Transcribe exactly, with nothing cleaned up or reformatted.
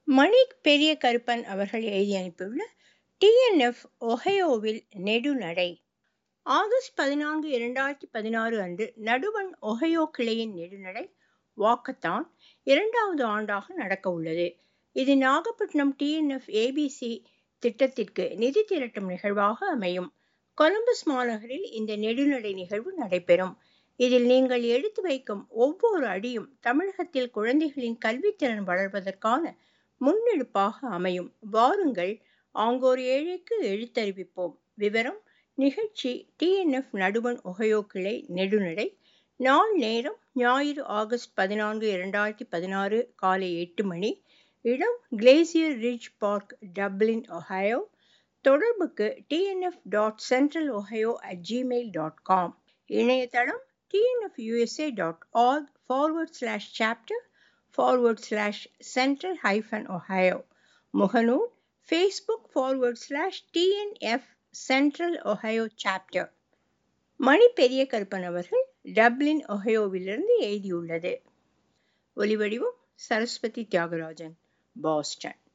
மணி பெரிய கருப்பன் அவர்கள் எழுதி அனுப்பியுள்ள டிஎன்எஃப் ஒஹையோவில் நெடுநடை. ஆகஸ்ட் பதினான்கு இரண்டாயிரத்தி பதினாறு அன்று நடுவண் ஒஹையோ கிளையின் நெடுநடை வாக்கத்தான் இரண்டாவது ஆண்டாக நடக்க உள்ளது. இது நாகப்பட்டினம் டிஎன்எஃப் ஏபிசி திட்டத்திற்கு நிதி திரட்டும் நிகழ்வாக அமையும். கொலம்பஸ் மாநகரில் இந்த நெடுநடை நிகழ்வு நடைபெறும். இதில் நீங்கள் எடுத்து வைக்கும் ஒவ்வொரு அடியும் தமிழகத்தில் குழந்தைகளின் கல்வித்திறன் வளர்வதற்கான முன்னெடுப்பாக அமையும். வாருங்கள், ஆங்கோர் ஏழைக்கு எழுத்தறிவிப்போம். விவரம்: நிகழ்ச்சி டிஎன்எஃப் நடுவண் ஒஹையோ கிளை நெடுநடை. நாள் நேரம் ஞாயிறு ஆகஸ்ட் பதினான்கு இரண்டாயிரத்தி பதினாறு காலை எட்டு மணி. இடம் Glacier Ridge Park, Dublin, Ohio. தொடர்புக்கு TNF dot central Ohio at Gmail dot com. இணையதளம் TNFUSA dot org forward slash chapter forward slash central hyphen Ohio. முகநூல் Facebook forward slash TNF central Ohio chapter. Mani Periya Karuppan அவர்கள் Dublin, ஒஹையோவிலிருந்து எழுதியுள்ளது. ஒலிவடிவம் Saraswati Thiagarajan, Boston.